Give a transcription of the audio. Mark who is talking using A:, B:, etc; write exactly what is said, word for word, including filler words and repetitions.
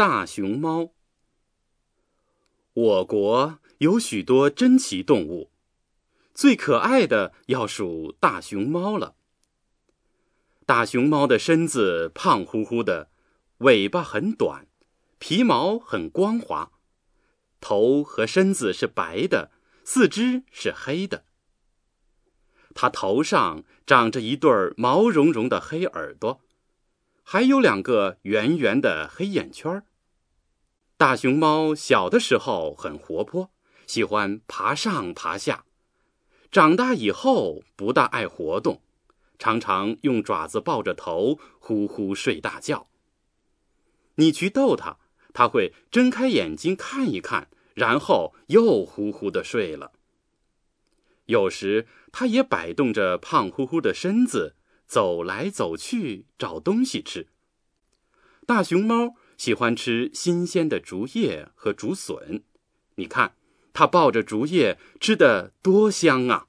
A: 大熊猫。我国有许多珍奇动物，最可爱的要数大熊猫了。大熊猫的身子胖乎乎的，尾巴很短，皮毛很光滑，头和身子是白的，四肢是黑的。它头上长着一对毛茸茸的黑耳朵，还有两个圆圆的黑眼圈。大熊猫小的时候很活泼，喜欢爬上爬下，长大以后不大爱活动，常常用爪子抱着头呼呼睡大觉。你去逗它，它会睁开眼睛看一看，然后又呼呼地睡了。有时它也摆动着胖乎乎的身子，走来走去找东西吃。大熊猫喜欢吃新鲜的竹叶和竹笋，你看它抱着竹叶吃得多香啊！